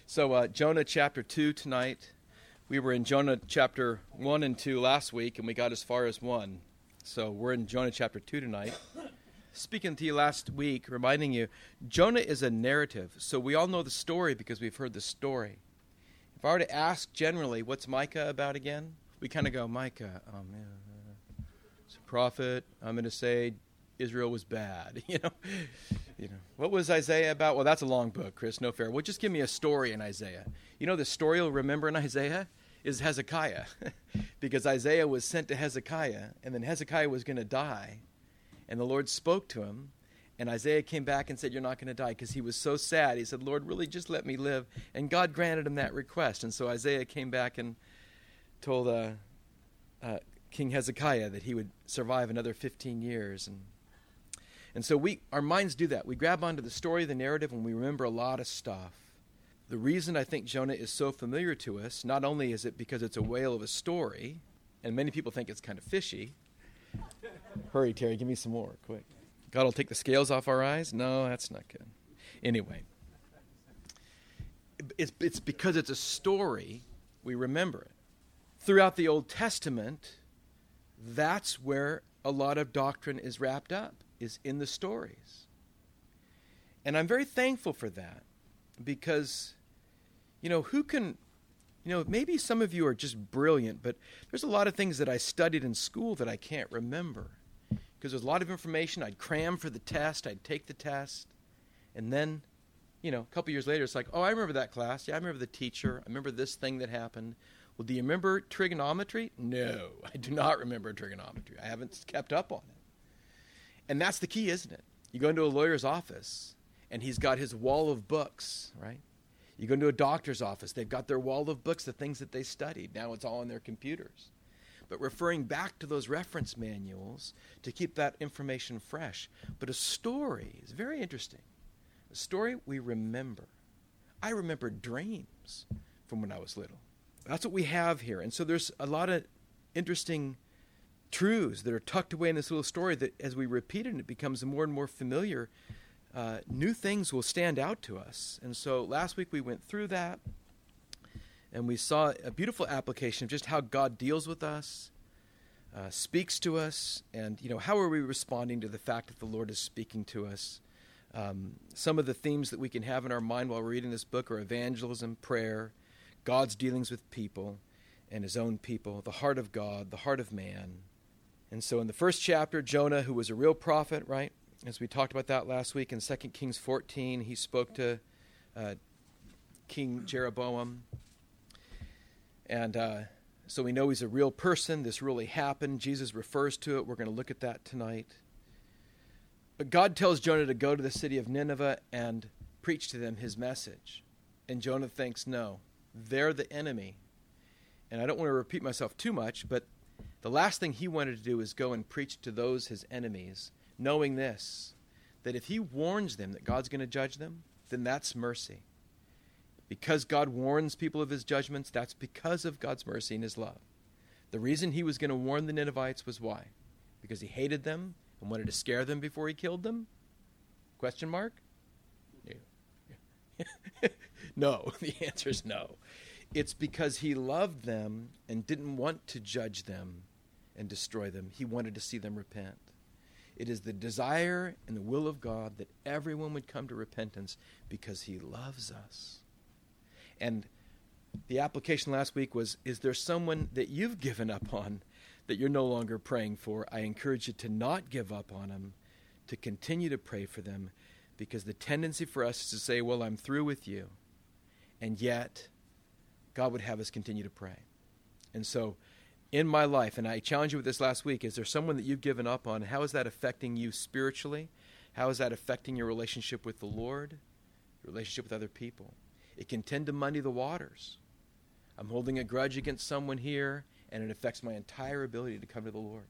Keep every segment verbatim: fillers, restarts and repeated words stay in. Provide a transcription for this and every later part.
So uh, Jonah chapter two tonight. We were in Jonah chapter one and two last week, and we got as far as one. So we're in Jonah chapter two tonight. Speaking to you last week, reminding you, Jonah is a narrative. So we all know the story because we've heard the story. If I were to ask generally, what's Micah about again? We kind of go, Micah, oh man, it's a prophet. I'm going to say Israel was bad, you know. You know, what was Isaiah about? Well, that's a long book, Chris, no fair. Well, just give me a story in Isaiah. You know, the story you'll remember in Isaiah is Hezekiah, because Isaiah was sent to Hezekiah, and then Hezekiah was going to die, and the Lord spoke to him, and Isaiah came back and said, you're not going to die, because he was so sad. He said, Lord, really just let me live, and God granted him that request, and so Isaiah came back and told uh, uh, King Hezekiah that he would survive another fifteen years, and And so we, our minds do that. We grab onto the story, the narrative, and we remember a lot of stuff. The reason I think Jonah is so familiar to us, not only is it because it's a whale of a story, and many people think it's kind of fishy. Hurry, Terry, give me some more, quick. God will take the scales off our eyes? No, that's not good. Anyway, it's, it's because it's a story, we remember it. Throughout the Old Testament, that's where a lot of doctrine is wrapped up, is in the stories. And I'm very thankful for that because, you know, who can, you know, maybe some of you are just brilliant, but there's a lot of things that I studied in school that I can't remember because there's a lot of information. I'd cram for the test, I'd take the test, and then, you know, a couple years later, it's like, oh, I remember that class. Yeah, I remember the teacher. I remember this thing that happened. Well, do you remember trigonometry? No, I do not remember trigonometry. I haven't kept up on it. And that's the key, isn't it? You go into a lawyer's office, and he's got his wall of books, right? You go into a doctor's office, they've got their wall of books, the things that they studied. Now it's all on their computers. But referring back to those reference manuals to keep that information fresh. But a story is very interesting. A story we remember. I remember dreams from when I was little. That's what we have here. And so there's a lot of interesting truths that are tucked away in this little story that as we repeat it and it becomes more and more familiar, uh, new things will stand out to us. And so last week we went through that and we saw a beautiful application of just how God deals with us, uh, speaks to us, and you know, how are we responding to the fact that the Lord is speaking to us. Um, some of the themes that we can have in our mind while we're reading this book are evangelism, prayer, God's dealings with people and his own people, the heart of God, the heart of man. And so in the first chapter, Jonah, who was a real prophet, right? As we talked about that last week in Second Kings fourteen, he spoke to uh, King Jeroboam. And uh, so we know he's a real person. This really happened. Jesus refers to it. We're going to look at that tonight. But God tells Jonah to go to the city of Nineveh and preach to them his message. And Jonah thinks, no, they're the enemy. And I don't want to repeat myself too much, but the last thing he wanted to do is go and preach to those, his enemies, knowing this, that if he warns them that God's going to judge them, then that's mercy. Because God warns people of his judgments, that's because of God's mercy and his love. The reason he was going to warn the Ninevites was why? Because he hated them and wanted to scare them before he killed them? Question mark? Yeah. No, the answer is no. It's because he loved them and didn't want to judge them and destroy them. He wanted to see them repent. It is the desire and the will of God that everyone would come to repentance because he loves us. And the application last week was, is there someone that you've given up on that you're no longer praying for? I encourage you to not give up on them, to continue to pray for them, because the tendency for us is to say, well, I'm through with you. And yet, God would have us continue to pray. And so, in my life, and I challenge you with this last week, is there someone that you've given up on? How is that affecting you spiritually? How is that affecting your relationship with the Lord, your relationship with other people? It can tend to muddy the waters. I'm holding a grudge against someone here, and it affects my entire ability to come to the Lord.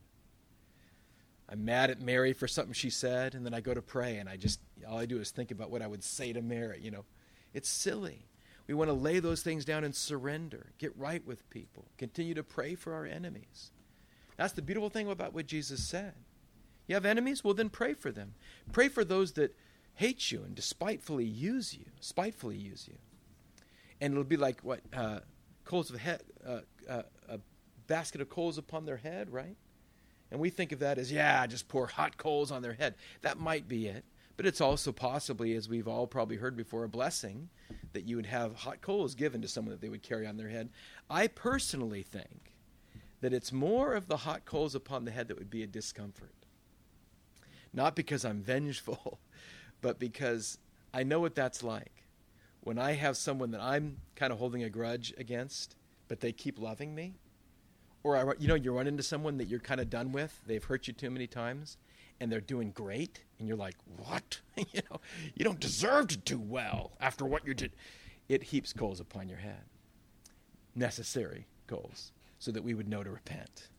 I'm mad at Mary for something she said, and then I go to pray, and I just, all I do is think about what I would say to Mary, you know. It's silly. We want to lay those things down and surrender, get right with people, continue to pray for our enemies. That's the beautiful thing about what Jesus said. You have enemies? Well, then pray for them. Pray for those that hate you and despitefully use you, spitefully use you. And it'll be like, what, uh, coals of head, uh, uh, a basket of coals upon their head, right? And we think of that as, yeah, just pour hot coals on their head. That might be it. But it's also possibly, as we've all probably heard before, a blessing that you would have hot coals given to someone that they would carry on their head. I personally think that it's more of the hot coals upon the head that would be a discomfort. Not because I'm vengeful, but because I know what that's like. When I have someone that I'm kind of holding a grudge against, but they keep loving me, or I, you know, you run into someone that you're kind of done with, they've hurt you too many times, and they're doing great, and you're like, what? you know, you don't deserve to do well after what you did. It heaps coals upon your head. Necessary coals, so that we would know to repent.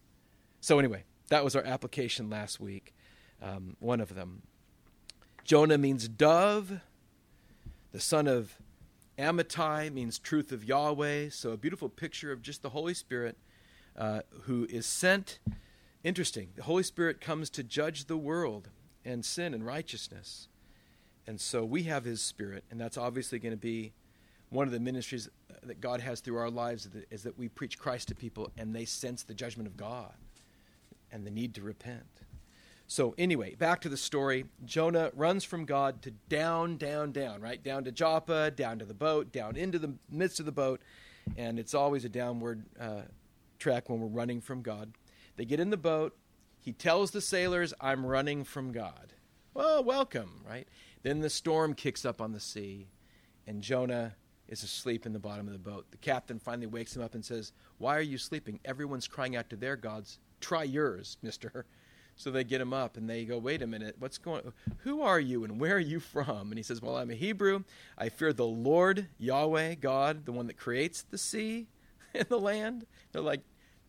So anyway, that was our application last week, um, one of them. Jonah means dove. The son of Amittai means truth of Yahweh. So a beautiful picture of just the Holy Spirit uh, who is sent. Interesting. The Holy Spirit comes to judge the world and sin and righteousness. And so we have his Spirit, and that's obviously going to be one of the ministries that God has through our lives, is that we preach Christ to people and they sense the judgment of God and the need to repent. So anyway, back to the story. Jonah runs from God to down, down, down, right? Down to Joppa, down to the boat, down into the midst of the boat. And it's always a downward uh, track when we're running from God. They get in the boat. He tells the sailors, I'm running from God. Well, welcome, right? Then the storm kicks up on the sea, and Jonah is asleep in the bottom of the boat. The captain finally wakes him up and says, why are you sleeping? Everyone's crying out to their gods. Try yours, mister. So they get him up, and they go, wait a minute, what's going on? Who are you, and where are you from? And he says, well, I'm a Hebrew. I fear the Lord, Yahweh, God, the one that creates the sea and the land. They're like,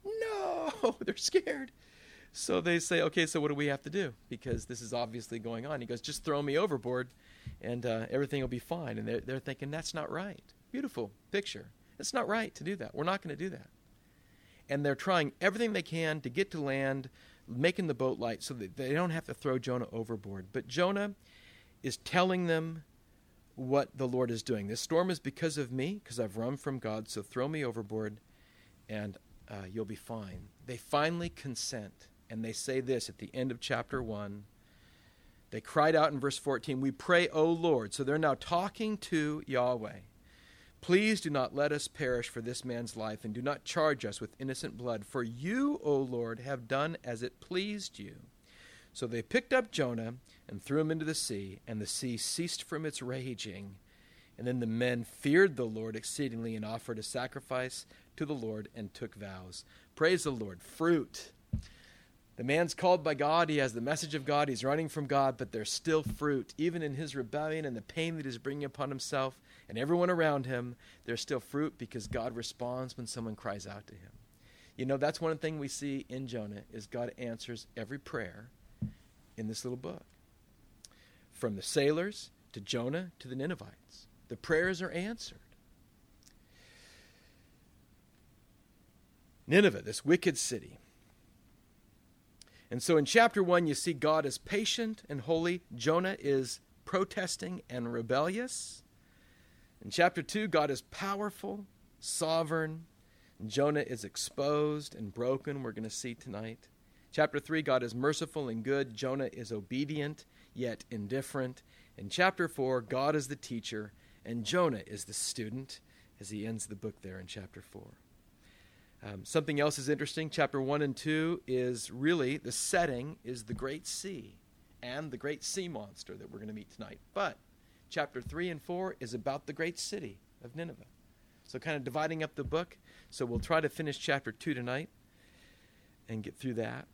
no, they're scared. So they say, okay, so what do we have to do? Because this is obviously going on. He goes, just throw me overboard, and uh, everything will be fine. And they're, they're thinking, that's not right. Beautiful picture. It's not right to do that. We're not going to do that. And they're trying everything they can to get to land, making the boat light so that they don't have to throw Jonah overboard. But Jonah is telling them what the Lord is doing. This storm is because of me, because I've run from God, so throw me overboard, and uh, you'll be fine. They finally consent. And they say this at the end of chapter one. They cried out in verse fourteen, we pray, O Lord. So they're now talking to Yahweh. Please do not let us perish for this man's life, and do not charge us with innocent blood. For you, O Lord, have done as it pleased you. So they picked up Jonah and threw him into the sea, and the sea ceased from its raging. And then the men feared the Lord exceedingly and offered a sacrifice to the Lord and took vows. Praise the Lord. Fruit. The man's called by God. He has the message of God. He's running from God, but there's still fruit. Even in his rebellion and the pain that he's bringing upon himself and everyone around him, there's still fruit because God responds when someone cries out to him. You know, that's one thing we see in Jonah is God answers every prayer in this little book. From the sailors to Jonah to the Ninevites. The prayers are answered. Nineveh, this wicked city. And so in chapter one, you see God is patient and holy. Jonah is protesting and rebellious. In chapter two, God is powerful, sovereign. And Jonah is exposed and broken, we're going to see tonight. Chapter three, God is merciful and good. Jonah is obedient, yet indifferent. In chapter four, God is the teacher, and Jonah is the student, as he ends the book there in chapter four. Um, something else is interesting. Chapter one and two is really, the setting is the great sea and the great sea monster that we're going to meet tonight. But chapter three and four is about the great city of Nineveh. So kind of dividing up the book. So we'll try to finish chapter two tonight and get through that.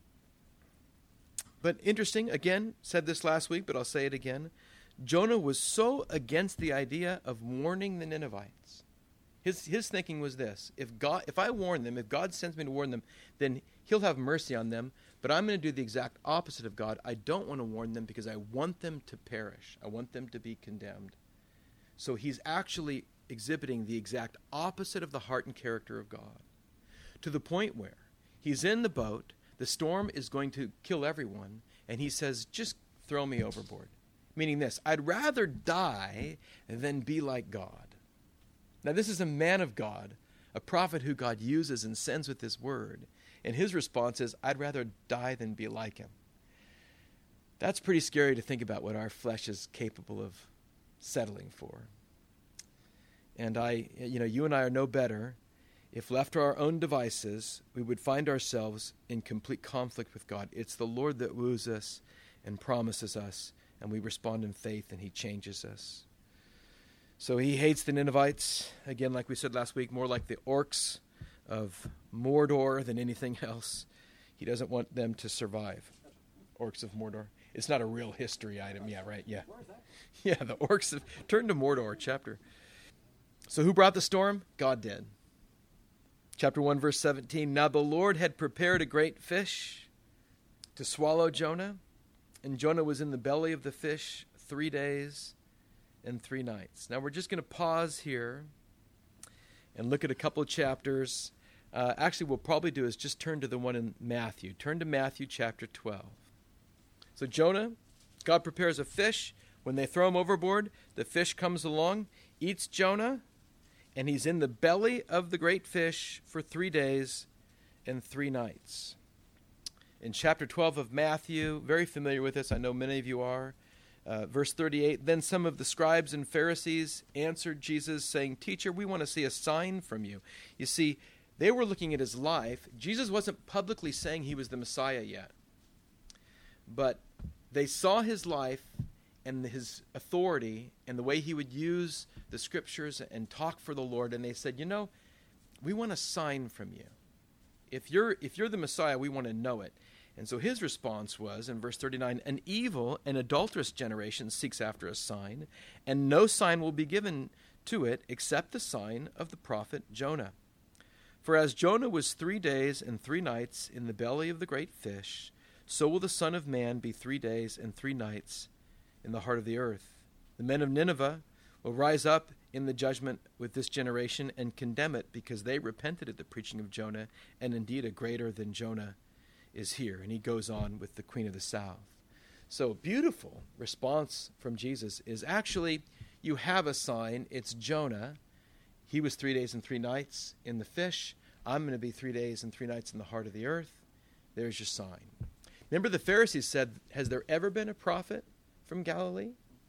But interesting, again, said this last week, but I'll say it again. Jonah was so against the idea of warning the Ninevites. His his thinking was this: if God, if I warn them, if God sends me to warn them, then he'll have mercy on them. But I'm going to do the exact opposite of God. I don't want to warn them because I want them to perish. I want them to be condemned. So he's actually exhibiting the exact opposite of the heart and character of God, to the point where he's in the boat, the storm is going to kill everyone, and he says, just throw me overboard. Meaning this: I'd rather die than be like God. Now, this is a man of God, a prophet who God uses and sends with his word. And his response is, I'd rather die than be like him. That's pretty scary to think about what our flesh is capable of settling for. And I, you know, you and I are no better. If left to our own devices, we would find ourselves in complete conflict with God. It's the Lord that woos us and promises us, and we respond in faith, and he changes us. So he hates the Ninevites, again, like we said last week, more like the orcs of Mordor than anything else. He doesn't want them to survive. Orcs of Mordor. It's not a real history item. Yeah, right, yeah. Where is that? Yeah, the orcs of... Turn to Mordor, chapter. So who brought the storm? God did. Chapter one, verse seventeen. Now the Lord had prepared a great fish to swallow Jonah, and Jonah was in the belly of the fish three days and three nights. Now we're just going to pause here and look at a couple of chapters. Uh, actually, what we'll probably do is just turn to the one in Matthew. Turn to Matthew chapter twelve. So Jonah, God prepares a fish. When they throw him overboard, the fish comes along, eats Jonah, and he's in the belly of the great fish for three days and three nights. In chapter twelve of Matthew, very familiar with this, I know many of you are. Uh, verse thirty-eight, then some of the scribes and Pharisees answered Jesus, saying, Teacher, we want to see a sign from you. You see, they were looking at his life. Jesus wasn't publicly saying he was the Messiah yet. But they saw his life and his authority and the way he would use the scriptures and talk for the Lord, and they said, you know, we want a sign from you. If you're if you're the Messiah, we want to know it. And so his response was, in verse thirty-nine, an evil and adulterous generation seeks after a sign, and no sign will be given to it except the sign of the prophet Jonah. For as Jonah was three days and three nights in the belly of the great fish, so will the Son of Man be three days and three nights in the heart of the earth. The men of Nineveh will rise up in the judgment with this generation and condemn it, because they repented at the preaching of Jonah, and indeed a greater than Jonah is here. And he goes on with the Queen of the South. So beautiful response from Jesus is, actually, you have a sign. It's Jonah. He was three days and three nights in the fish. I'm going to be three days and three nights in the heart of the earth. There's your sign. Remember, the Pharisees said, has there ever been a prophet from Galilee?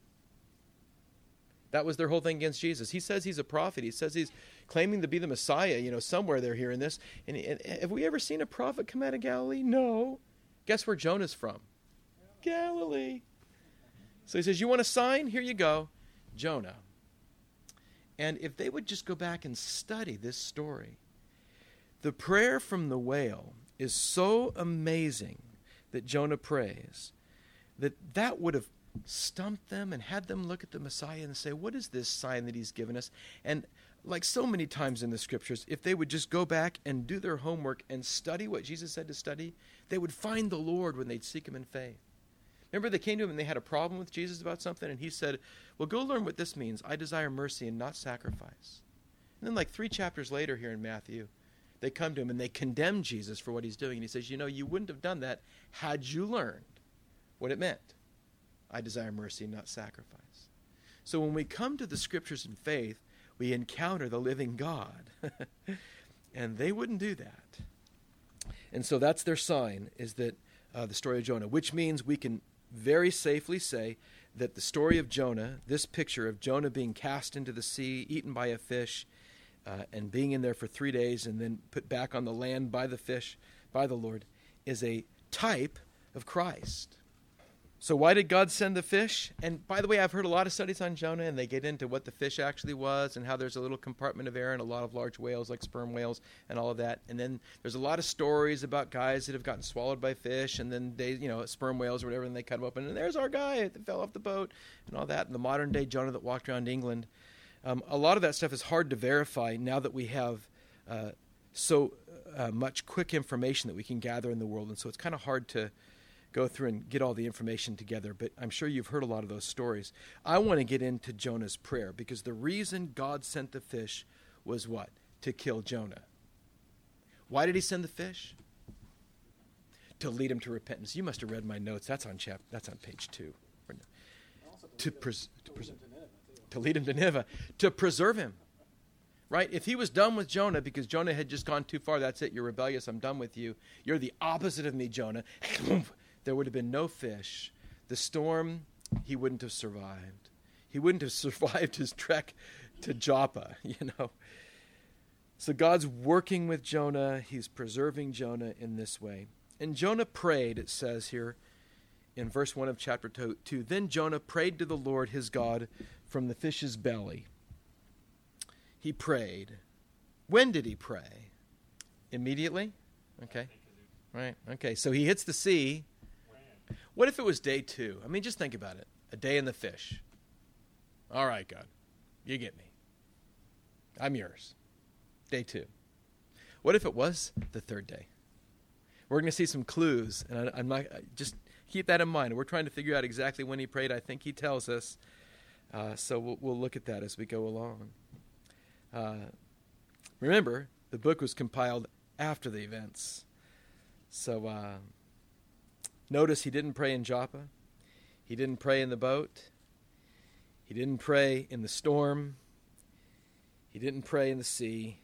That was their whole thing against Jesus. He says he's a prophet. He says he's claiming to be the Messiah. You know, somewhere they're hearing this. And, and have we ever seen a prophet come out of Galilee? No. Guess where Jonah's from? Galilee. So he says, you want a sign? Here you go. Jonah. And if they would just go back and study this story, the prayer from the whale is so amazing that Jonah prays, that that would have stumped them and had them look at the Messiah and say, what is this sign that he's given us? And like so many times in the scriptures, if they would just go back and do their homework and study what Jesus said to study, they would find the Lord when they'd seek him in faith. Remember, they came to him and they had a problem with Jesus about something, and he said, well, go learn what this means. I desire mercy and not sacrifice. And then like three chapters later here in Matthew, they come to him and they condemn Jesus for what he's doing. And he says, you know, you wouldn't have done that had you learned what it meant. I desire mercy, not sacrifice. So when we come to the scriptures in faith, we encounter the living God. And they wouldn't do that. And so that's their sign, is that uh, the story of Jonah, which means we can very safely say that the story of Jonah, this picture of Jonah being cast into the sea, eaten by a fish, Uh, and being in there for three days and then put back on the land by the fish, by the Lord, is a type of Christ. So why did God send the fish? And by the way, I've heard a lot of studies on Jonah, and they get into what the fish actually was and how there's a little compartment of air and a lot of large whales like sperm whales and all of that. And then there's a lot of stories about guys that have gotten swallowed by fish, and then they, you know, sperm whales or whatever, and they cut them open, and there's our guy that fell off the boat and all that. And the modern day Jonah that walked around England. Um, a lot of that stuff is hard to verify now that we have uh, so uh, much quick information that we can gather in the world. And so it's kind of hard to go through and get all the information together. But I'm sure you've heard a lot of those stories. I want to get into Jonah's prayer, because the reason God sent the fish was what? To kill Jonah. Why did he send the fish? To lead him to repentance. You must have read my notes. That's on chap. That's on page two. To, pres- to preserve. To lead him to Nineveh, to preserve him. right? If he was done with Jonah because Jonah had just gone too far, that's it, you're rebellious, I'm done with you. You're the opposite of me, Jonah. There would have been no fish. The storm, he wouldn't have survived. He wouldn't have survived his trek to Joppa, you know. So God's working with Jonah. He's preserving Jonah in this way. And Jonah prayed, it says here in verse one of chapter two. Then Jonah prayed to the Lord his God from the fish's belly. He prayed. When did he pray? Immediately? Okay. Right. Okay. So he hits the sea. What if it was day two? I mean, just think about it. A day in the fish. All right, God. You get me. I'm yours. Day two. What if it was the third day? We're going to see some clues, and I, I'm not, just keep that in mind. We're trying to figure out exactly when he prayed. I think he tells us. Uh, so we'll, we'll look at that as we go along. Uh, remember, the book was compiled after the events. So uh, notice he didn't pray in Joppa. He didn't pray in the boat. He didn't pray in the storm. He didn't pray in the sea.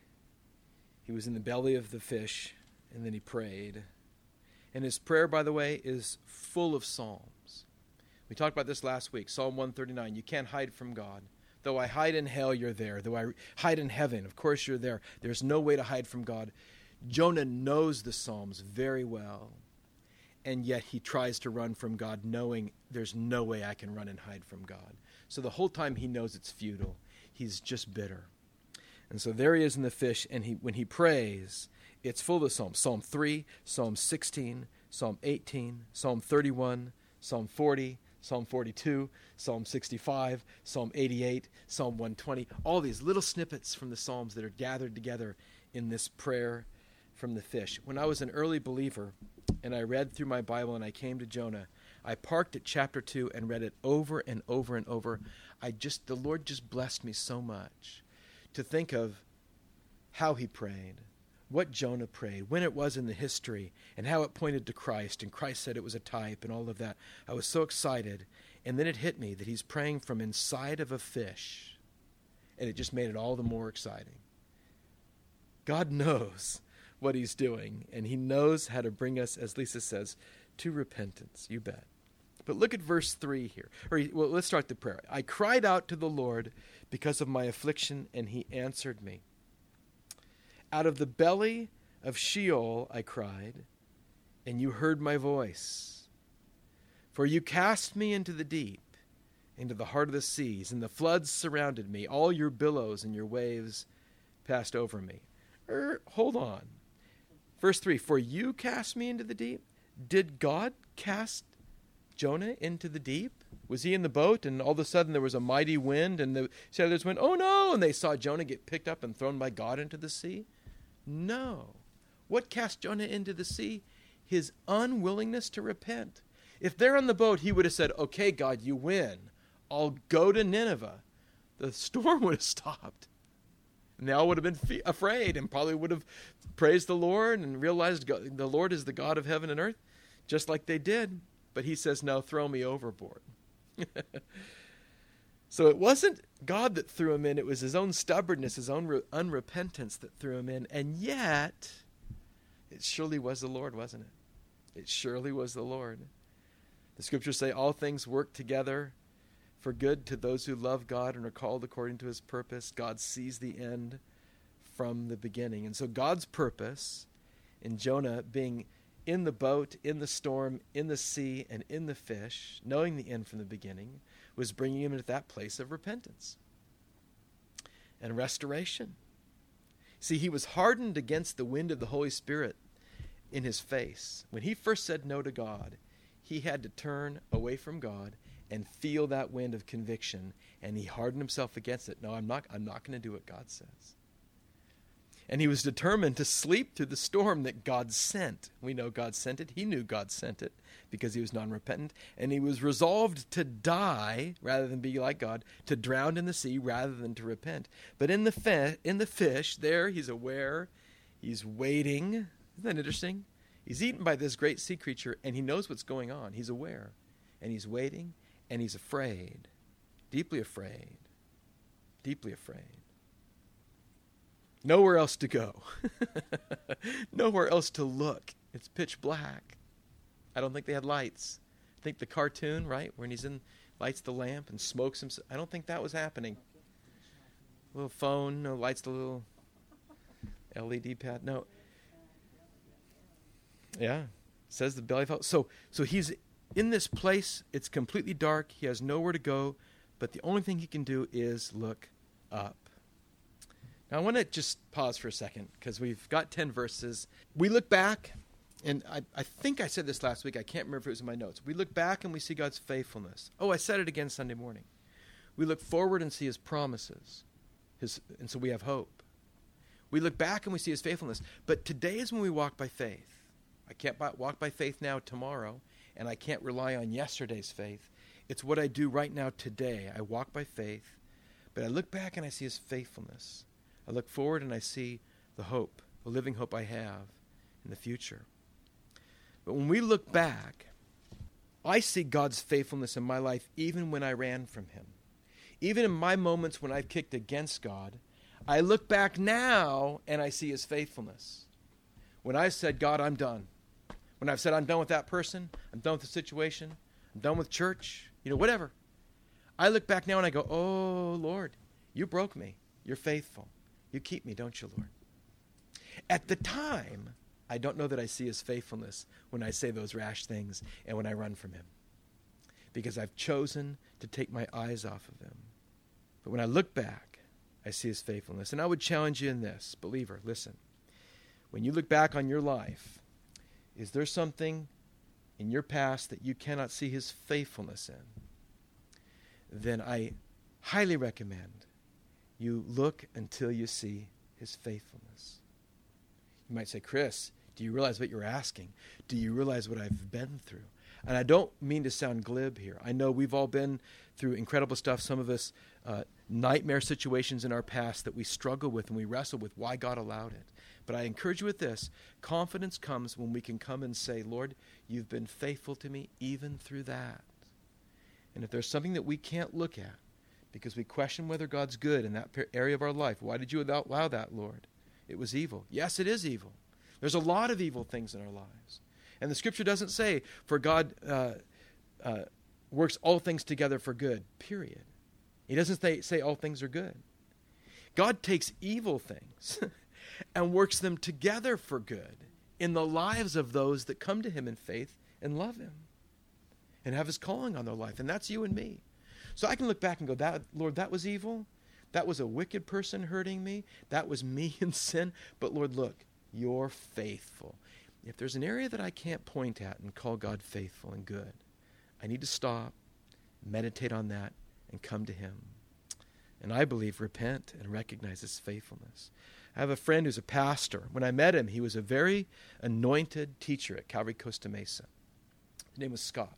He was in the belly of the fish, and then he prayed. And his prayer, by the way, is full of psalms. We talked about this last week, Psalm one thirty-nine. You can't hide from God. Though I hide in hell, you're there. Though I hide in heaven, of course you're there. There's no way to hide from God. Jonah knows the Psalms very well, and yet he tries to run from God, knowing there's no way I can run and hide from God. So the whole time he knows it's futile. He's just bitter. And so there he is in the fish, and he when he prays, it's full of Psalms. Psalm three, Psalm sixteen, Psalm eighteen, Psalm thirty-one, Psalm forty, Psalm forty-two, Psalm sixty-five, Psalm eighty-eight, Psalm one twenty, all these little snippets from the Psalms that are gathered together in this prayer from the fish. When I was an early believer and I read through my Bible and I came to Jonah, I parked at chapter two and read it over and over and over. I just, the Lord just blessed me so much to think of how he prayed, what Jonah prayed, when it was in the history, and how it pointed to Christ, and Christ said it was a type, and all of that. I was so excited. And then it hit me that he's praying from inside of a fish, and it just made it all the more exciting. God knows what he's doing, and he knows how to bring us, as Lisa says, to repentance, you bet. But look at verse three here. Or, well, let's start the prayer. I cried out to the Lord because of my affliction, and he answered me. Out of the belly of Sheol I cried, and you heard my voice. For you cast me into the deep, into the heart of the seas, and the floods surrounded me. All your billows and your waves passed over me. Er, hold on. Verse three, for you cast me into the deep? Did God cast Jonah into the deep? Was he in the boat and all of a sudden there was a mighty wind and the sailors went, oh no, and they saw Jonah get picked up and thrown by God into the sea? No. What cast Jonah into the sea? His unwillingness to repent. If they're on the boat, he would have said, okay, God, you win. I'll go to Nineveh. The storm would have stopped. And they all would have been fe- afraid and probably would have praised the Lord and realized God, the Lord is the God of heaven and earth, just like they did. But he says, no, throw me overboard. So it wasn't God that threw him in. It was his own stubbornness, his own re- unrepentance that threw him in. And yet, it surely was the Lord, wasn't it? It surely was the Lord. The scriptures say all things work together for good to those who love God and are called according to his purpose. God sees the end from the beginning. And so God's purpose in Jonah being in the boat, in the storm, in the sea, and in the fish, knowing the end from the beginning, was bringing him into that place of repentance and restoration. See, he was hardened against the wind of the Holy Spirit in his face. When he first said no to God, he had to turn away from God and feel that wind of conviction, and he hardened himself against it. No, I'm not, I'm not going to do what God says. And he was determined to sleep through the storm that God sent. We know God sent it. He knew God sent it because he was non-repentant. And he was resolved to die rather than be like God, to drown in the sea rather than to repent. But in the, fe- in the fish, there he's aware, he's waiting. Isn't that interesting? He's eaten by this great sea creature, and he knows what's going on. He's aware, and he's waiting, and he's afraid, deeply afraid, deeply afraid. Nowhere else to go. Nowhere else to look. It's pitch black. I don't think they had lights. I think the cartoon, right, when he's in, lights the lamp and smokes himself. I don't think that was happening. Little phone, no lights, the little L E D pad. No. Yeah. Says the belly felt. So, so he's in this place. It's completely dark. He has nowhere to go. But the only thing he can do is look up. Now, I want to just pause for a second because we've got ten verses. We look back, and I, I think I said this last week. I can't remember if it was in my notes. We look back and we see God's faithfulness. Oh, I said it again Sunday morning. We look forward and see his promises, his, and so we have hope. We look back and we see his faithfulness. But today is when we walk by faith. I can't by, walk by faith now tomorrow, and I can't rely on yesterday's faith. It's what I do right now today. I walk by faith, but I look back and I see his faithfulness. I look forward and I see the hope, the living hope I have in the future. But when we look back, I see God's faithfulness in my life even when I ran from him. Even in my moments when I've kicked against God, I look back now and I see his faithfulness. When I've said, God, I'm done. When I've said, I'm done with that person, I'm done with the situation, I'm done with church, you know, whatever. I look back now and I go, oh, Lord, you broke me. You're faithful. You keep me, don't you, Lord? At the time, I don't know that I see his faithfulness when I say those rash things and when I run from him, because I've chosen to take my eyes off of him. But when I look back, I see his faithfulness. And I would challenge you in this, believer, listen. When you look back on your life, is there something in your past that you cannot see his faithfulness in? Then I highly recommend you look until you see his faithfulness. You might say, Chris, do you realize what you're asking? Do you realize what I've been through? And I don't mean to sound glib here. I know we've all been through incredible stuff, some of us uh, nightmare situations in our past that we struggle with and we wrestle with why God allowed it. But I encourage you with this. Confidence comes when we can come and say, Lord, you've been faithful to me even through that. And if there's something that we can't look at because we question whether God's good in that area of our life, why did you allow that, Lord? It was evil. Yes, it is evil. There's a lot of evil things in our lives. And the scripture doesn't say, for God uh, uh, works all things together for good, period. He doesn't say, say all things are good. God takes evil things and works them together for good in the lives of those that come to him in faith and love him and have his calling on their life. And that's you and me. So I can look back and go, "That Lord, that was evil. That was a wicked person hurting me. That was me in sin. But Lord, look, you're faithful." If there's an area that I can't point at and call God faithful and good, I need to stop, meditate on that, and come to him. And I believe repent and recognize his faithfulness. I have a friend who's a pastor. When I met him, he was a very anointed teacher at Calvary Costa Mesa. His name was Scott.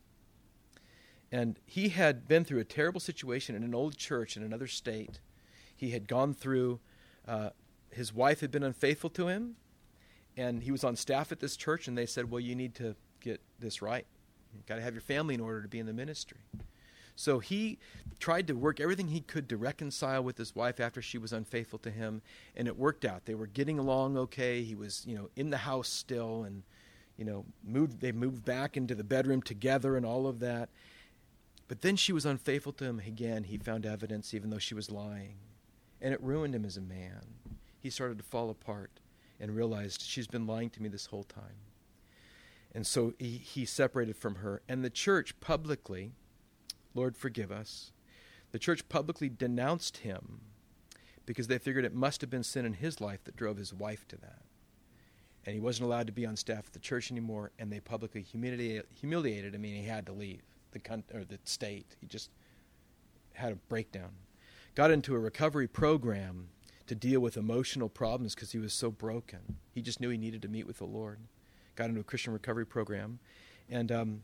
And he had been through a terrible situation in an old church in another state. He had gone through, uh, his wife had been unfaithful to him, and he was on staff at this church, and they said, well, you need to get this right. You've got to have your family in order to be in the ministry. So he tried to work everything he could to reconcile with his wife after she was unfaithful to him, and it worked out. They were getting along okay. He was, you know, in the house still, and, you know, moved. They moved back into the bedroom together and all of that. But then she was unfaithful to him again. He found evidence, even though she was lying, and it ruined him as a man. He started to fall apart and realized she's been lying to me this whole time. And so he, he separated from her. And the church publicly, Lord forgive us, the church publicly denounced him because they figured it must have been sin in his life that drove his wife to that. And he wasn't allowed to be on staff at the church anymore, and they publicly humiliated, humiliated him, and he had to leave the country, or the state. He just had a breakdown. Got into a recovery program to deal with emotional problems because he was so broken. He just knew he needed to meet with the Lord. Got into a Christian recovery program. And um,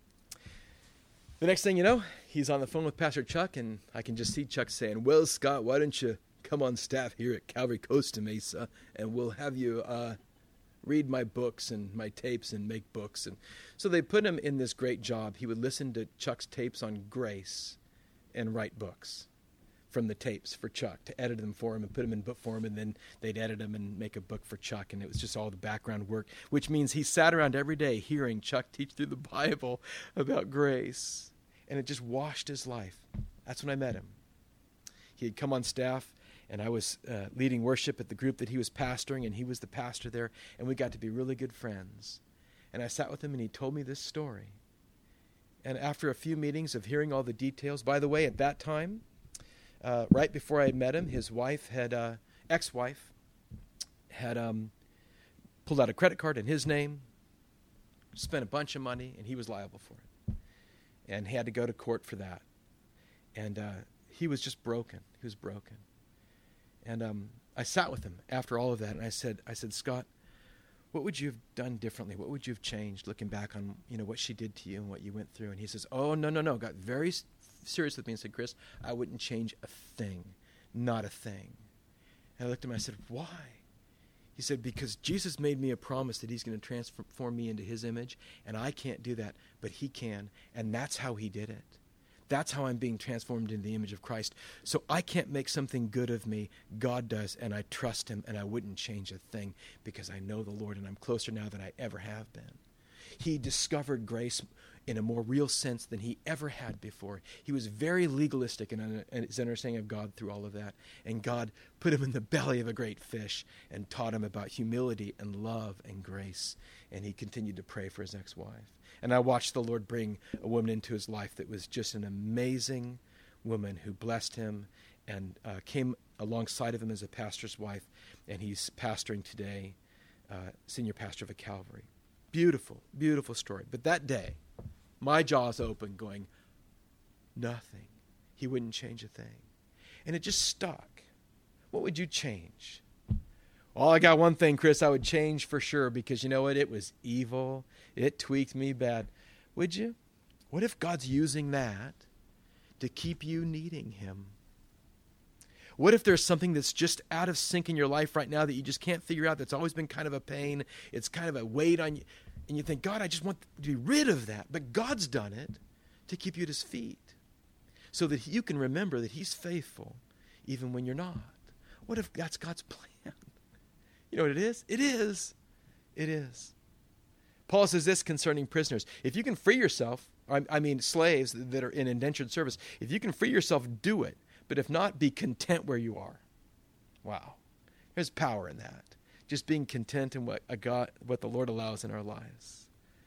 the next thing you know, he's on the phone with Pastor Chuck, and I can just see Chuck saying, well, Scott, why don't you come on staff here at Calvary Costa Mesa, and we'll have you uh, read my books and my tapes and make books. And so they put him in this great job. He would listen to Chuck's tapes on grace and write books. from the tapes for Chuck, to edit them for him and put them in book form, and then they'd edit them and make a book for Chuck, and it was just all the background work, which means he sat around every day hearing Chuck teach through the Bible about grace, and it just washed his life. That's when I met him. He had come on staff, and I was uh, leading worship at the group that he was pastoring, and he was the pastor there, and we got to be really good friends. And I sat with him, and he told me this story. And after a few meetings of hearing all the details, by the way, at that time, uh, right before I had met him, his wife had, uh, ex-wife, had um, pulled out a credit card in his name, spent a bunch of money, and he was liable for it. And he had to go to court for that. And uh, he was just broken. He was broken. And um, I sat with him after all of that, and I said, I said, Scott, what would you have done differently? What would you have changed looking back on, you know, what she did to you and what you went through? And he says, oh, no, no, no. Got very s- serious with me and said, Chris, I wouldn't change a thing, not a thing. And I looked at him and I said, why? He said, because Jesus made me a promise that he's going to transform me into his image, and I can't do that, but he can, and that's how he did it. That's how I'm being transformed into the image of Christ. So I can't make something good of me. God does, and I trust him, and I wouldn't change a thing because I know the Lord, and I'm closer now than I ever have been. He discovered grace in a more real sense than he ever had before. He was very legalistic in his understanding of God through all of that, and God put him in the belly of a great fish and taught him about humility and love and grace, and he continued to pray for his ex-wife. And I watched the Lord bring a woman into his life that was just an amazing woman who blessed him and uh, came alongside of him as a pastor's wife, and he's pastoring today, uh, senior pastor of a Calvary. Beautiful, beautiful story. But that day, my jaws open going, nothing. He wouldn't change a thing. And it just stuck. What would you change? Well, I got one thing, Chris, I would change for sure, because you know what? It was evil. It tweaked me bad. Would you? What if God's using that to keep you needing him? What if there's something that's just out of sync in your life right now that you just can't figure out, that's always been kind of a pain, it's kind of a weight on you, and you think, God, I just want to be rid of that. But God's done it to keep you at his feet so that you can remember that he's faithful even when you're not. What if that's God's plan? You know what it is? It is. It is. Paul says this concerning prisoners. If you can free yourself, I mean slaves that are in indentured service, if you can free yourself, do it. But if not, be content where you are. Wow. There's power in that. Just being content in what a God, what the Lord allows in our lives.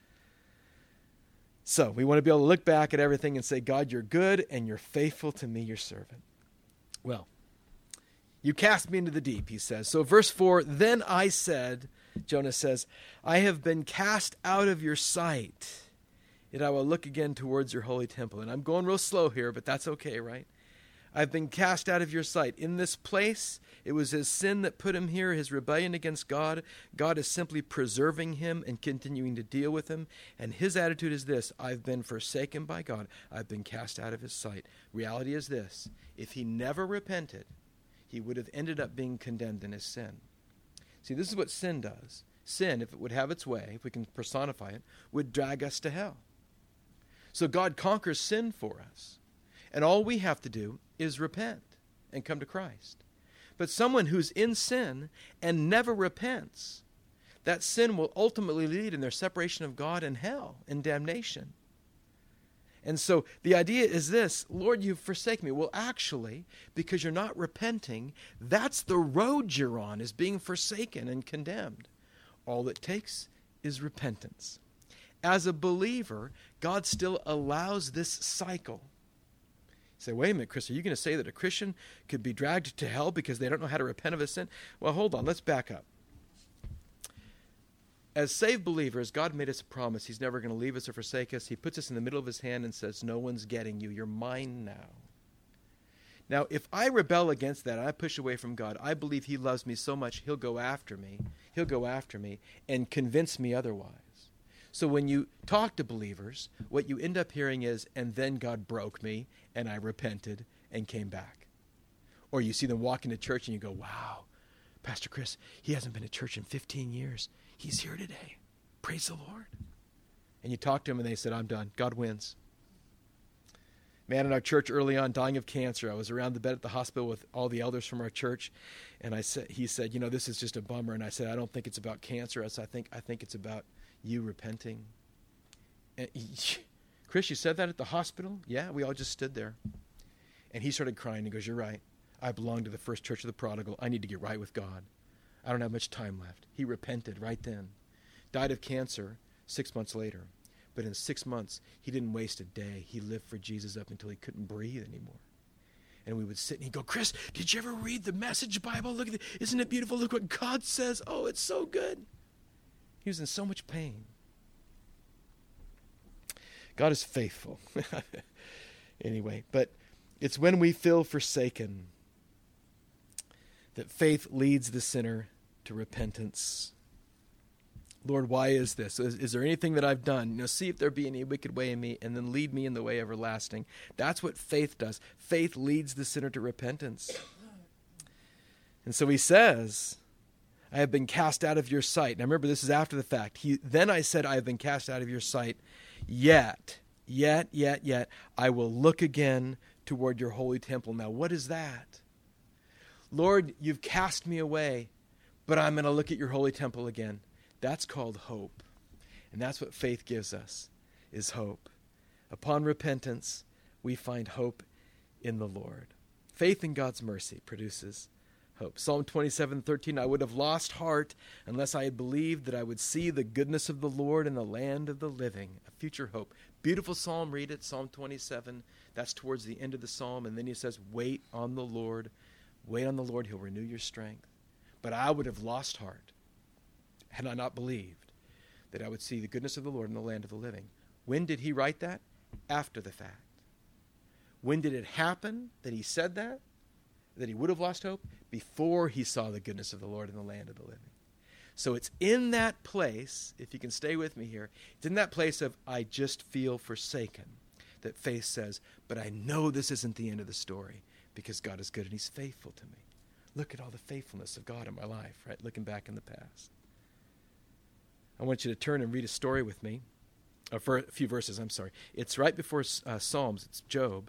So we want to be able to look back at everything and say, God, you're good and you're faithful to me, your servant. Well, you cast me into the deep, he says. So verse four, then I said, Jonah says, I have been cast out of your sight, yet I will look again towards your holy temple. And I'm going real slow here, but that's okay, right? I've been cast out of your sight. In this place, it was his sin that put him here, his rebellion against God. God is simply preserving him and continuing to deal with him. And his attitude is this, I've been forsaken by God. I've been cast out of his sight. Reality is this, if he never repented, he would have ended up being condemned in his sin. See, this is what sin does. Sin, if it would have its way, if we can personify it, would drag us to hell. So God conquers sin for us. And all we have to do is repent and come to Christ. But someone who's in sin and never repents, that sin will ultimately lead in their separation of God and hell and damnation. And so the idea is this, Lord, you've forsaken me. Well, actually, because you're not repenting, that's the road you're on, is being forsaken and condemned. All it takes is repentance. As a believer, God still allows this cycle. You say, wait a minute, Chris, are you going to say that a Christian could be dragged to hell because they don't know how to repent of a sin? Well, hold on, let's back up. As saved believers, God made us a promise. He's never going to leave us or forsake us. He puts us in the middle of his hand and says, no one's getting you. You're mine now. Now, if I rebel against that, I push away from God, I believe he loves me so much, he'll go after me. He'll go after me and convince me otherwise. So when you talk to believers, what you end up hearing is, and then God broke me, and I repented and came back. Or you see them walk into church and you go, wow, Pastor Chris, he hasn't been to church in fifteen years. He's here today. Praise the Lord. And you talk to him and they said, I'm done. God wins. Man in our church early on dying of cancer. I was around the bed at the hospital with all the elders from our church, and I said, he said, you know, this is just a bummer. And I said, I don't think it's about cancer. I said, I think, I think it's about you repenting. And he, Chris, you said that at the hospital? Yeah, we all just stood there. And he started crying. He goes, you're right. I belong to the First Church of the Prodigal. I need to get right with God. I don't have much time left. He repented right then. Died of cancer six months later. But in six months, he didn't waste a day. He lived for Jesus up until he couldn't breathe anymore. And we would sit and he'd go, Chris, did you ever read the Message Bible? Look at it. Isn't it beautiful? Look what God says. Oh, it's so good. He was in so much pain. God is faithful. Anyway, but it's when we feel forsaken that faith leads the sinner to repentance. Lord, why is this? Is, is there anything that I've done? You know, see if there be any wicked way in me, and then lead me in the way everlasting. That's what faith does. Faith leads the sinner to repentance. And so he says, I have been cast out of your sight. Now remember, this is after the fact. He, then I said, I have been cast out of your sight. Yet, yet, yet, yet, I will look again toward your holy temple. Now, what is that? Lord, you've cast me away, but I'm going to look at your holy temple again. That's called hope. And that's what faith gives us, is hope. Upon repentance, we find hope in the Lord. Faith in God's mercy produces hope. Psalm twenty-seven thirteen, I would have lost heart unless I had believed that I would see the goodness of the Lord in the land of the living. A future hope. Beautiful psalm, read it, Psalm twenty-seven. That's towards the end of the psalm. And then he says, wait on the Lord. Wait on the Lord, he'll renew your strength. But I would have lost heart had I not believed that I would see the goodness of the Lord in the land of the living. When did he write that? After the fact. When did it happen that he said that? That he would have lost hope? Before he saw the goodness of the Lord in the land of the living. So it's in that place, if you can stay with me here, it's in that place of I just feel forsaken that faith says, but I know this isn't the end of the story because God is good and he's faithful to me. Look at all the faithfulness of God in my life, right? Looking back in the past. I want you to turn and read a story with me, or for a few verses, I'm sorry. It's right before uh, Psalms. It's Job.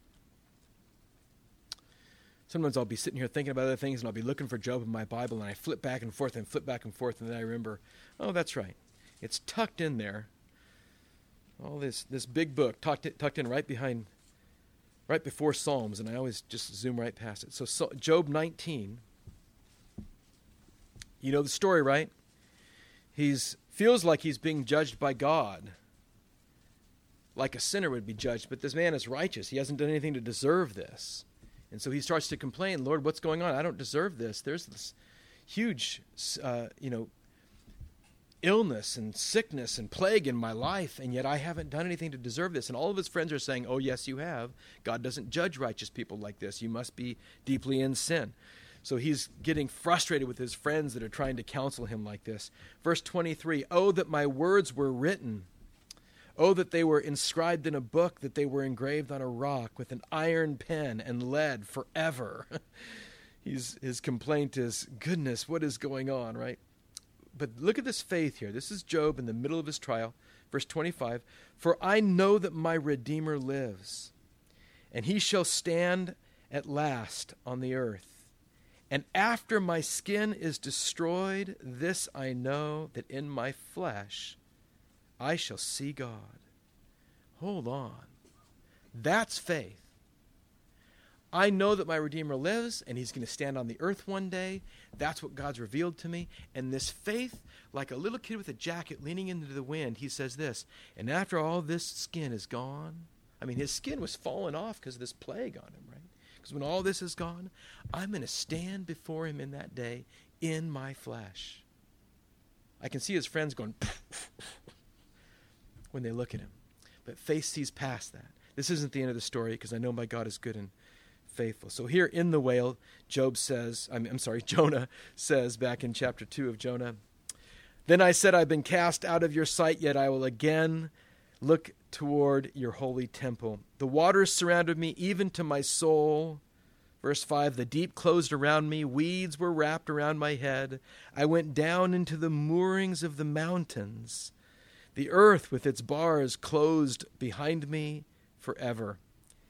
Sometimes I'll be sitting here thinking about other things, and I'll be looking for Job in my Bible, and I flip back and forth and flip back and forth, and then I remember, oh, that's right. It's tucked in there. All this this big book tucked, tucked in right behind, right before Psalms, and I always just zoom right past it. So, so Job nineteen, you know the story, right? He's feels like he's being judged by God, like a sinner would be judged, but this man is righteous. He hasn't done anything to deserve this. And so he starts to complain, Lord, what's going on? I don't deserve this. There's this huge, uh, you know, illness and sickness and plague in my life, and yet I haven't done anything to deserve this. And all of his friends are saying, oh, yes, you have. God doesn't judge righteous people like this. You must be deeply in sin. So he's getting frustrated with his friends that are trying to counsel him like this. Verse twenty-three, oh, that my words were written. Oh, that they were inscribed in a book, that they were engraved on a rock with an iron pen and lead forever. He's, his complaint is, goodness, what is going on, right? But look at this faith here. This is Job in the middle of his trial. Verse twenty-five, for I know that my Redeemer lives, and he shall stand at last on the earth. And after my skin is destroyed, this I know, that in my flesh I shall see God. Hold on. That's faith. I know that my Redeemer lives, and he's going to stand on the earth one day. That's what God's revealed to me. And this faith, like a little kid with a jacket leaning into the wind, he says this, and after all this skin is gone, I mean, his skin was falling off because of this plague on him, right? Because when all this is gone, I'm going to stand before him in that day in my flesh. I can see his friends going when they look at him. But faith sees past that. This isn't the end of the story because I know my God is good and faithful. So here in the whale, Job says, I'm, I'm sorry, Jonah says back in chapter two of Jonah, then I said, I've been cast out of your sight, yet I will again look toward your holy temple. The waters surrounded me, even to my soul. Verse five, the deep closed around me. Weeds were wrapped around my head. I went down into the moorings of the mountains. The earth with its bars closed behind me forever.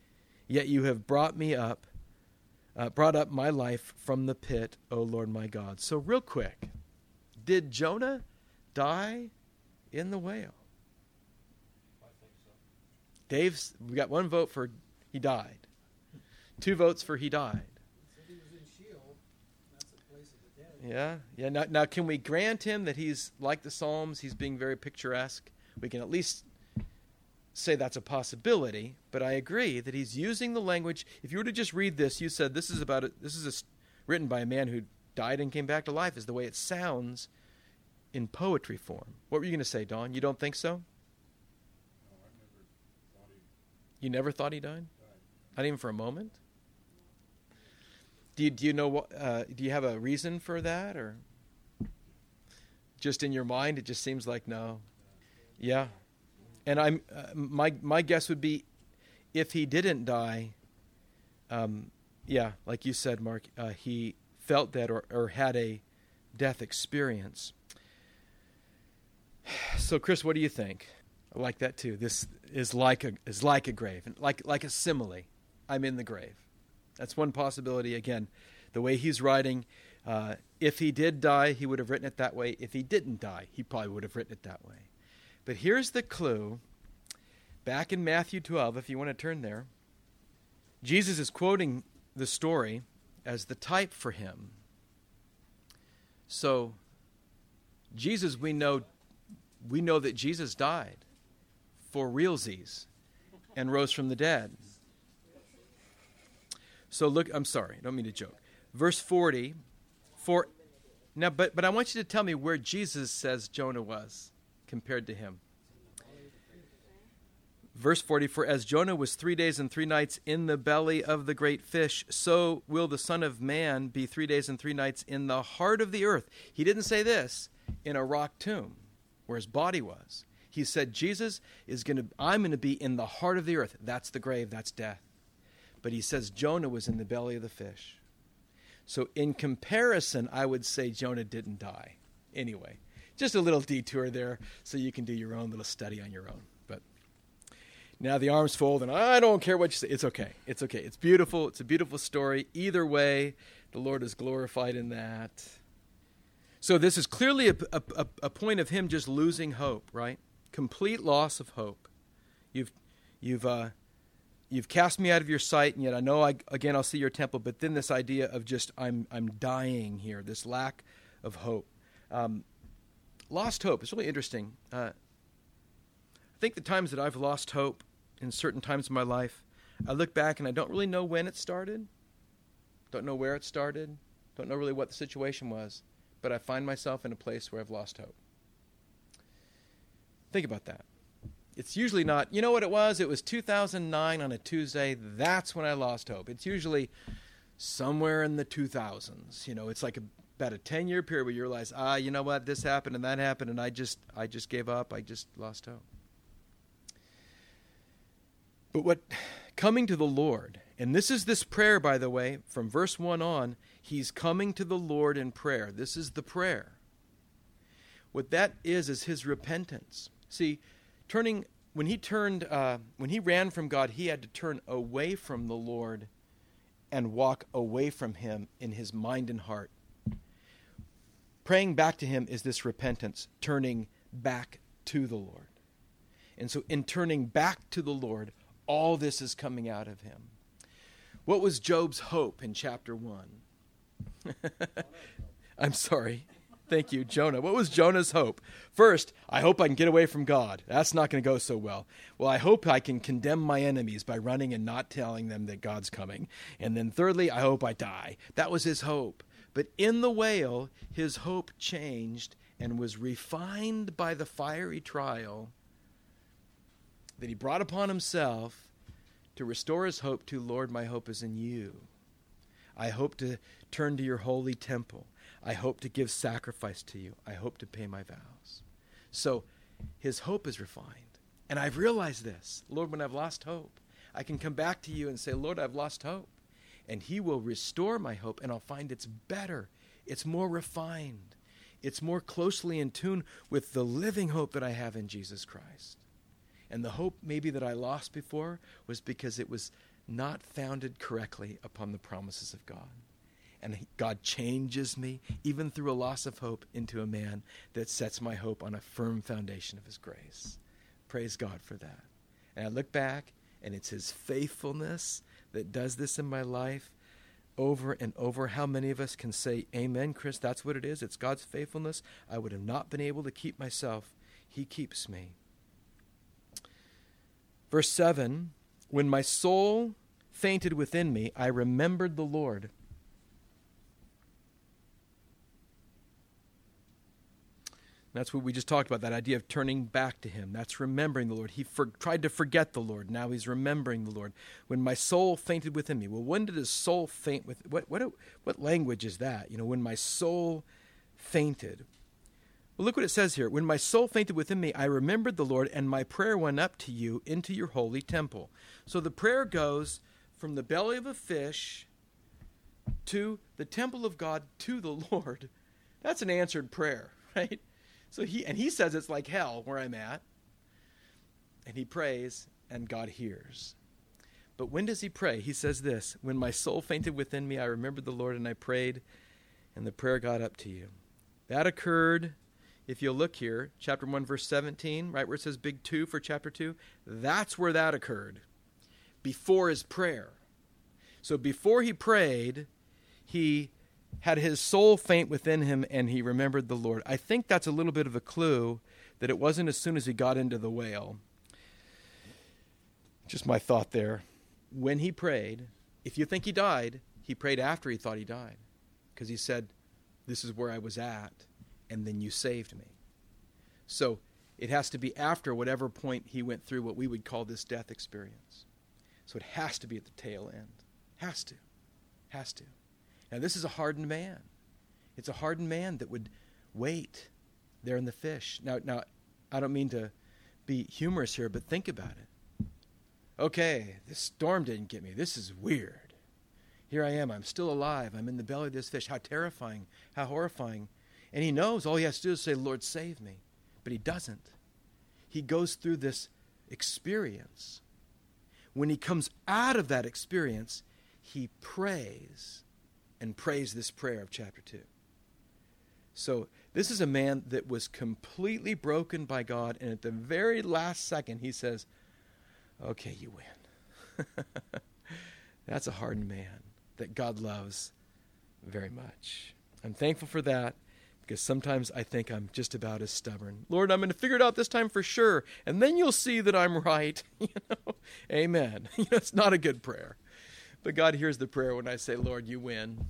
Yet you have brought me up, uh, brought up my life from the pit, O Lord my God. So real quick, did Jonah die in the whale? I think so. Dave's, we got one vote for he died. Two votes for he died. He was in Sheol. That's the place of the dead. Yeah, yeah. Now, now, can we grant him that he's like the Psalms? He's being very picturesque. We can at least say that's a possibility. But I agree that he's using the language. If you were to just read this, you said this is about it. This is a, written by a man who died and came back to life. Is the way it sounds in poetry form. What were you going to say, Don? You don't think so? No, I never thought he You never thought he died? died. Not even for a moment? Do you, do you know what? Uh, do you have a reason for that, or just in your mind it just seems like no? Yeah, and I'm uh, my my guess would be if he didn't die, um, yeah, like you said, Mark, uh, he felt that or, or had a death experience. So, Chris, what do you think? I like that too. This is like a is like a grave, like like a simile. I'm in the grave. That's one possibility. Again, the way he's writing, uh, if he did die, he would have written it that way. If he didn't die, he probably would have written it that way. But here's the clue. Back in Matthew twelve, if you want to turn there, Jesus is quoting the story as the type for him. So, Jesus, we know, we know that Jesus died for realsies and rose from the dead. So look, I'm sorry, I don't mean to joke. Verse forty, for now, but but I want you to tell me where Jesus says Jonah was compared to him. Verse forty, for as Jonah was three days and three nights in the belly of the great fish, so will the Son of Man be three days and three nights in the heart of the earth. He didn't say this in a rock tomb where his body was. He said Jesus is going to, I'm going to be in the heart of the earth. That's the grave, that's death. But he says Jonah was in the belly of the fish. So in comparison, I would say Jonah didn't die. Anyway, just a little detour there so you can do your own little study on your own. But now the arms fold, and I don't care what you say. It's okay. It's okay. It's beautiful. It's a beautiful story. Either way, the Lord is glorified in that. So this is clearly a, a, a, a point of him just losing hope, right? Complete loss of hope. You've, you've, uh, You've cast me out of your sight, and yet I know I, again I'll see your temple. But then this idea of just I'm I'm dying here, this lack of hope, um, lost hope. It's really interesting. Uh, I think the times that I've lost hope in certain times of my life, I look back and I don't really know when it started, don't know where it started, don't know really what the situation was, but I find myself in a place where I've lost hope. Think about that. It's usually not, you know what it was? It was two thousand nine on a Tuesday. That's when I lost hope. It's usually somewhere in the two thousands. You know, it's like a, about a ten-year period where you realize, ah, you know what? This happened and that happened, and I just, I just gave up. I just lost hope. But what, coming to the Lord, and this is this prayer, by the way, from verse one on, he's coming to the Lord in prayer. This is the prayer. What that is, is his repentance. See, Turning when he turned, uh, when he ran from God, he had to turn away from the Lord and walk away from him in his mind and heart. Praying back to him is this repentance, turning back to the Lord. And so in turning back to the Lord, all this is coming out of him. What was Job's hope in chapter one? I'm sorry. Thank you, Jonah. What was Jonah's hope? First, I hope I can get away from God. That's not going to go so well. Well, I hope I can condemn my enemies by running and not telling them that God's coming. And then thirdly, I hope I die. That was his hope. But in the whale, his hope changed and was refined by the fiery trial that he brought upon himself to restore his hope to, Lord, my hope is in you. I hope to turn to your holy temple. I hope to give sacrifice to you. I hope to pay my vows. So his hope is refined. And I've realized this. Lord, when I've lost hope, I can come back to you and say, Lord, I've lost hope. And he will restore my hope, and I'll find it's better. It's more refined. It's more closely in tune with the living hope that I have in Jesus Christ. And the hope maybe that I lost before was because it was not founded correctly upon the promises of God. And he- God changes me, even through a loss of hope, into a man that sets my hope on a firm foundation of his grace. Praise God for that. And I look back, and it's his faithfulness that does this in my life over and over. How many of us can say, amen, Chris, that's what it is. It's God's faithfulness. I would have not been able to keep myself. He keeps me. Verse seven, when my soul fainted within me, I remembered the Lord. That's what we just talked about, that idea of turning back to him. That's remembering the Lord. He for, tried to forget the Lord. Now he's remembering the Lord. When my soul fainted within me. Well, when did his soul faint with, what, what, what language is that? You know, when my soul fainted. Well, look what it says here. When my soul fainted within me, I remembered the Lord, and my prayer went up to you into your holy temple. So the prayer goes from the belly of a fish to the temple of God to the Lord. That's an answered prayer, right? So he and he says it's like hell where I'm at. And he prays, and God hears. But when does he pray? He says this, when my soul fainted within me, I remembered the Lord, and I prayed, and the prayer got up to you. That occurred, if you'll look here, chapter one, verse seventeen, right where it says big two for chapter two. That's where that occurred, before his prayer. So before he prayed, he had his soul faint within him, and he remembered the Lord. I think that's a little bit of a clue that it wasn't as soon as he got into the whale. Just my thought there. When he prayed, if you think he died, he prayed after he thought he died. Because he said, this is where I was at, and then you saved me. So it has to be after whatever point he went through what we would call this death experience. So it has to be at the tail end. Has to. Has to. Now, this is a hardened man. It's a hardened man that would wait there in the fish. Now, now, I don't mean to be humorous here, but think about it. Okay, this storm didn't get me. This is weird. Here I am. I'm still alive. I'm in the belly of this fish. How terrifying. How horrifying. And he knows all he has to do is say, Lord, save me. But he doesn't. He goes through this experience. When he comes out of that experience, he prays. And prays this prayer of chapter two. So this is a man that was completely broken by God, and at the very last second he says, okay, you win. That's a hardened man that God loves very much. I'm thankful for that, because sometimes I think I'm just about as stubborn. Lord, I'm going to figure it out this time for sure, and then you'll see that I'm right. You know, amen. You know, it's not a good prayer. But God hears the prayer when I say, Lord, you win.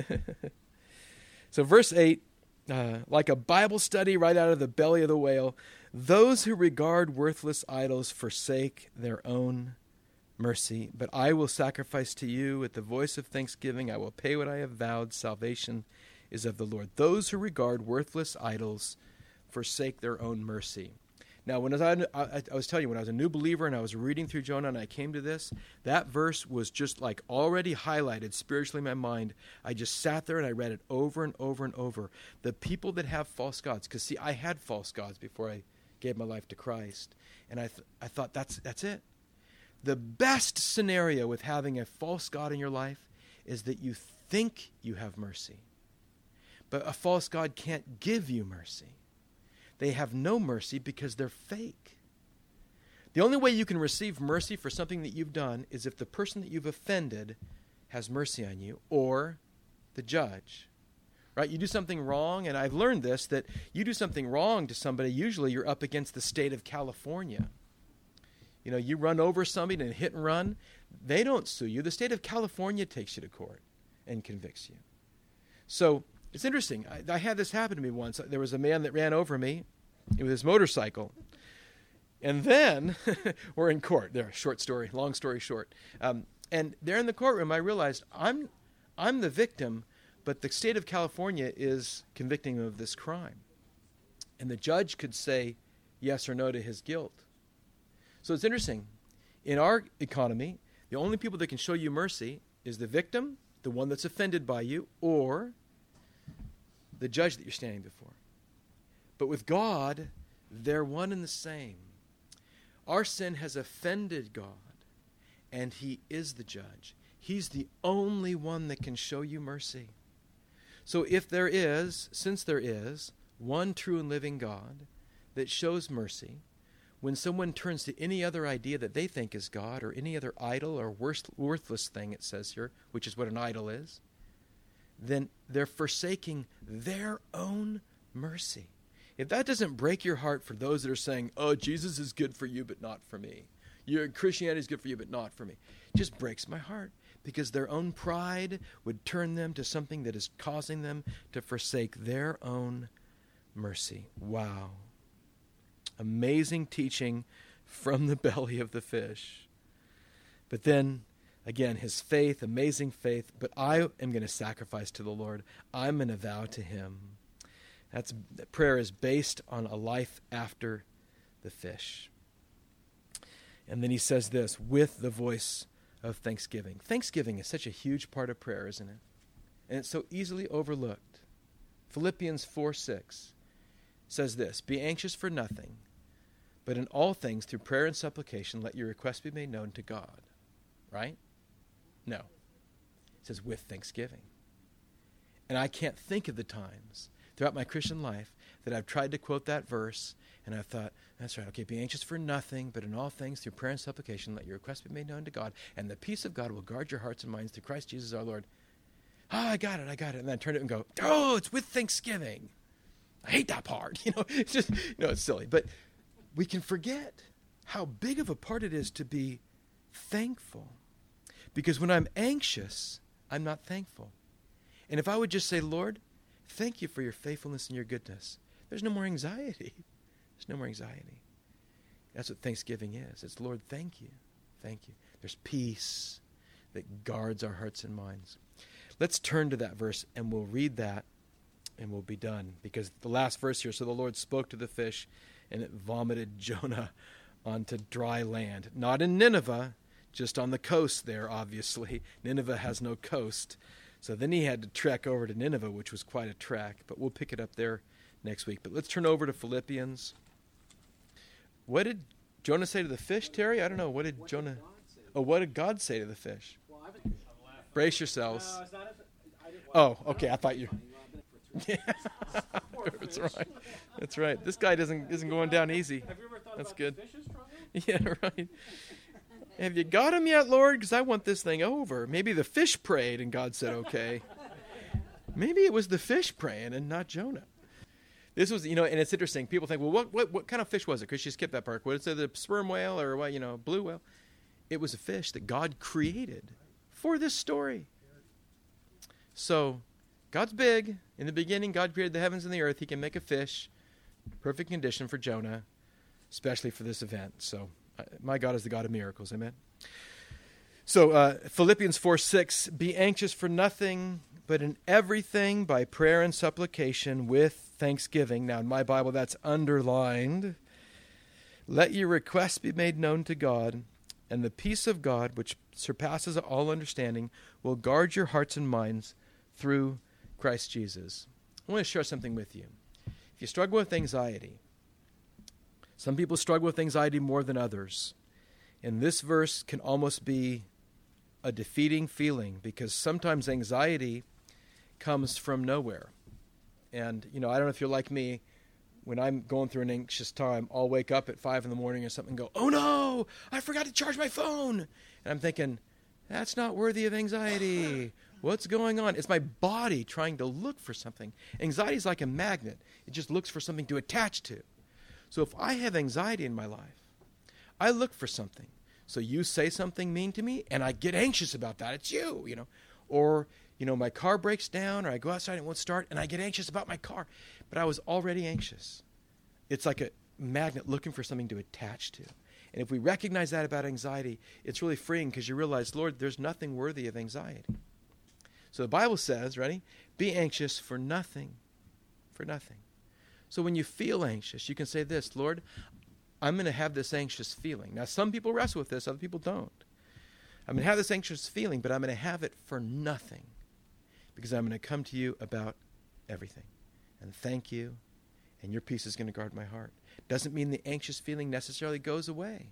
So verse eight, uh, like a Bible study right out of the belly of the whale, those who regard worthless idols forsake their own mercy. But I will sacrifice to you at the voice of thanksgiving. I will pay what I have vowed. Salvation is of the Lord. Those who regard worthless idols forsake their own mercy. Now, when I, I, I was telling you, when I was a new believer and I was reading through Jonah and I came to this, that verse was just like already highlighted spiritually in my mind. I just sat there and I read it over and over and over. The people that have false gods, because see, I had false gods before I gave my life to Christ. And I, th- I thought, that's, that's it. The best scenario with having a false god in your life is that you think you have mercy. But a false god can't give you mercy. They have no mercy because they're fake. The only way you can receive mercy for something that you've done is if the person that you've offended has mercy on you, or the judge. Right? You do something wrong, and I've learned this, that you do something wrong to somebody, usually you're up against the state of California. You know, you run over somebody and hit and run, they don't sue you. The state of California takes you to court and convicts you. So it's interesting. I, I had this happen to me once. There was a man that ran over me with his motorcycle. And then we're in court. There, short story, long story short. Um, and there in the courtroom, I realized I'm, I'm the victim, but the state of California is convicting him of this crime. And the judge could say yes or no to his guilt. So it's interesting. In our economy, the only people that can show you mercy is the victim, the one that's offended by you, or the judge that you're standing before. But with God, they're one and the same. Our sin has offended God, and he is the judge. He's the only one that can show you mercy. So if there is, since there is, one true and living God that shows mercy, when someone turns to any other idea that they think is God or any other idol or worst, worthless thing, it says here, which is what an idol is, then they're forsaking their own mercy. If that doesn't break your heart for those that are saying, oh, Jesus is good for you, but not for me. Your Christianity is good for you, but not for me. It just breaks my heart because their own pride would turn them to something that is causing them to forsake their own mercy. Wow. Amazing teaching from the belly of the fish. But then, again, his faith, amazing faith. But I am going to sacrifice to the Lord. I'm going to vow to him. That's prayer is based on a life after the fish. And then he says this, with the voice of thanksgiving. Thanksgiving is such a huge part of prayer, isn't it? And it's so easily overlooked. Philippians four six says this, be anxious for nothing, but in all things through prayer and supplication let your requests be made known to God. Right? No. It says with thanksgiving. And I can't think of the times throughout my Christian life that I've tried to quote that verse and I've thought, that's right, okay, be anxious for nothing, but in all things through prayer and supplication let your requests be made known to God, and the peace of God will guard your hearts and minds through Christ Jesus our Lord. Oh, I got it, I got it. And then I turn it and go, oh, it's with thanksgiving. I hate that part. You know, it's just, you know, it's silly. But we can forget how big of a part it is to be thankful. Because when I'm anxious, I'm not thankful. And if I would just say, Lord, thank you for your faithfulness and your goodness, there's no more anxiety. There's no more anxiety. That's what thanksgiving is. It's, Lord, thank you. Thank you. There's peace that guards our hearts and minds. Let's turn to that verse, and we'll read that, and we'll be done. Because the last verse here, so the Lord spoke to the fish, and it vomited Jonah onto dry land. Not in Nineveh, just on the coast there, obviously. Nineveh has no coast. So then he had to trek over to Nineveh, which was quite a trek. But we'll pick it up there next week. But let's turn over to Philippians. What did Jonah say to the fish, Terry? I don't know. What did What Jonah... did God say? Oh, what did God say to the fish? Well, I haven't- Brace yourselves. No, it's not a- I didn't- Oh, well, okay, I thought you- I've been for three Yeah. Poor That's fish. right. That's right. This guy doesn't isn't going down easy. Have you ever thought That's about good. the fish's trouble? Yeah, right. Have you got him yet, Lord? Because I want this thing over. Maybe the fish prayed and God said, okay. Maybe it was the fish praying and not Jonah. This was, you know, and it's interesting. People think, well, what what, what kind of fish was it? Because she skipped that part. Was it the sperm whale or what, you know, blue whale? It was a fish that God created for this story. So, God's big. In the beginning, God created the heavens and the earth. He can make a fish. Perfect condition for Jonah, especially for this event. So, uh, my God is the God of miracles. Amen. So, uh, Philippians four six, be anxious for nothing, but in everything by prayer and supplication with thanksgiving. Now, in my Bible, that's underlined. Let your requests be made known to God, and the peace of God, which surpasses all understanding, will guard your hearts and minds through Christ Jesus. I want to share something with you. If you struggle with anxiety, some people struggle with anxiety more than others. And this verse can almost be a defeating feeling because sometimes anxiety comes from nowhere. And, you know, I don't know if you're like me. When I'm going through an anxious time, I'll wake up at five in the morning or something and go, oh no, I forgot to charge my phone. And I'm thinking, that's not worthy of anxiety. What's going on? It's my body trying to look for something. Anxiety is like a magnet. It just looks for something to attach to. So if I have anxiety in my life, I look for something. So you say something mean to me, and I get anxious about that. It's you, you know. Or, you know, my car breaks down, or I go outside and it won't start, and I get anxious about my car. But I was already anxious. It's like a magnet looking for something to attach to. And if we recognize that about anxiety, it's really freeing because you realize, Lord, there's nothing worthy of anxiety. So the Bible says, ready? Be anxious for nothing. For nothing. So when you feel anxious, you can say this, Lord, I'm going to have this anxious feeling. Now, some people wrestle with this, other people don't. I'm going to have this anxious feeling, but I'm going to have it for nothing because I'm going to come to you about everything and thank you, and your peace is going to guard my heart. Doesn't mean the anxious feeling necessarily goes away,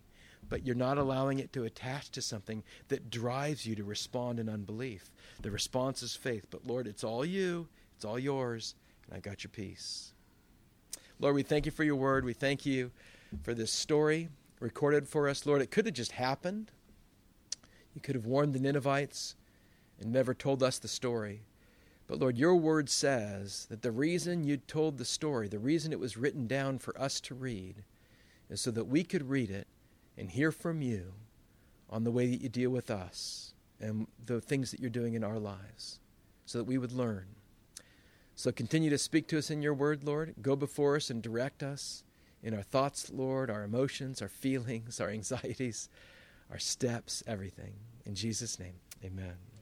but you're not allowing it to attach to something that drives you to respond in unbelief. The response is faith. But Lord, it's all you. It's all yours. And I got your peace. Lord, we thank you for your word. We thank you for this story recorded for us. Lord, it could have just happened. You could have warned the Ninevites and never told us the story. But Lord, your word says that the reason you told the story, the reason it was written down for us to read, is so that we could read it and hear from you on the way that you deal with us and the things that you're doing in our lives, so that we would learn. So continue to speak to us in your word, Lord. Go before us and direct us in our thoughts, Lord, our emotions, our feelings, our anxieties, our steps, everything. In Jesus' name, amen.